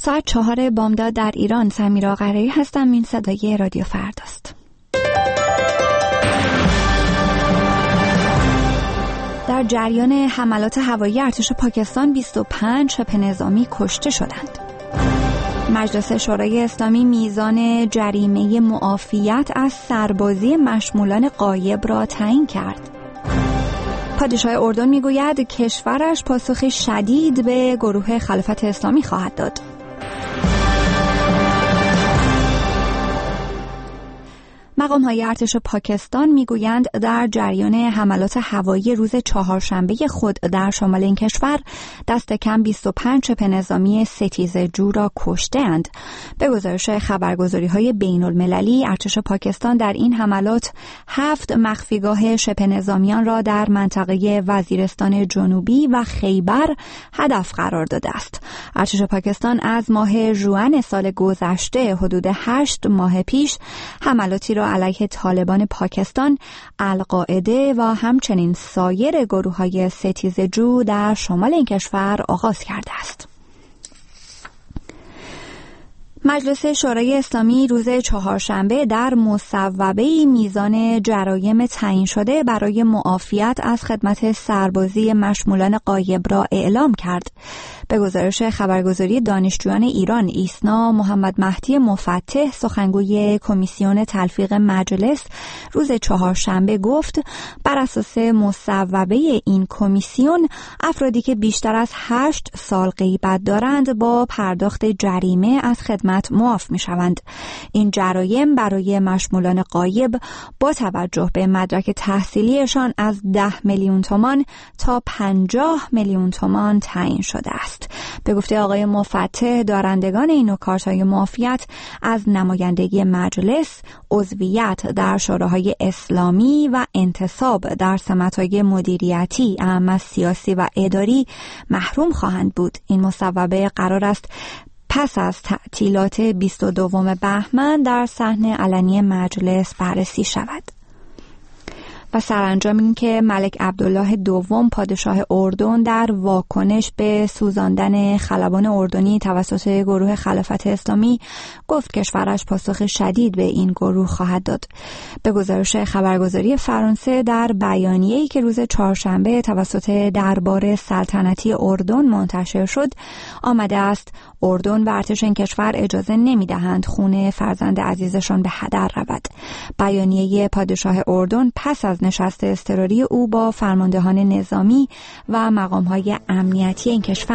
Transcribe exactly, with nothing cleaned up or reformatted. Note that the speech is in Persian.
ساعت چهار بامداد در ایران. سمیرا قرایی هستم. این صدای رادیو فرداست. در جریان حملات هوایی ارتش پاکستان بیست و پنج شبه نظامی کشته شدند. مجلس شورای اسلامی میزان جریمه معافیت از سربازی مشمولان غایب را تعیین کرد. پادشاه اردن میگوید کشورش پاسخ شدید به گروه خلافت اسلامی خواهد داد. مقام‌های ارتش پاکستان میگویند در جریان حملات هوایی روز چهارشنبه خود در شمال این کشور دست کم بیست و پنج شبه نظامی ستیزجو را کشته‌اند. به گزارش خبرگزاری‌های بین‌المللی، ارتش پاکستان در این حملات هفت مخفیگاه شبه نظامیان را در منطقه وزیرستان جنوبی و خیبر هدف قرار داده است. ارتش پاکستان از ماه ژوئن سال گذشته حدود هشت ماه پیش حملاتی را علیه طالبان پاکستان، القاعده و همچنین سایر گروه‌های ستیزجو در شمال این کشور آغاز کرده است. مجلس شورای اسلامی روز چهارشنبه در مصوبه‌ای میزان جرایم تعیین شده برای معافیت از خدمت سربازی مشمولان غایب را اعلام کرد. به گزارش خبرگزاری دانشجویان ایران، ایسنا محمد مهدی مفتح، سخنگوی کمیسیون تلفیق مجلس، روز چهارشنبه گفت بر اساس مصوبه این کمیسیون افرادی که بیشتر از هشت سال غیبت دارند با پرداخت جریمه از خدمت معاف می شوند. این جرایم برای مشمولان غایب با توجه به مدرک تحصیلیشان از ده میلیون تومان تا پنجاه میلیون تومان تعیین شده است. به گفته آقای مفتح، دارندگان این نوع کارت‌های معافیت از نمایندگی مجلس، عضویت در شوراهای اسلامی و انتصاب در سمت‌های مدیریتی، اهم از سیاسی و اداری محروم خواهند بود. این مصوبه قرار است پس از تعطیلات بیست و دوم بهمن در صحن علنی مجلس بررسی شود. و سرانجام این که ملک عبدالله دوم پادشاه اردن در واکنش به سوزاندن خلبان اردنی توسط گروه خلافت اسلامی گفت کشورش پاسخ شدید به این گروه خواهد داد. به گزارش خبرگزاری فرانسه، در بیانیه‌ای که روز چهارشنبه توسط دربار سلطنتی اردن منتشر شد آمده است اردن و ارتش این کشور اجازه نمی‌دهند خون فرزند عزیزشان به هدر رود. بیانیه پادشاه اردن پس از نشست اضطراری او با فرماندهان نظامی و مقام‌های امنیتی این کشور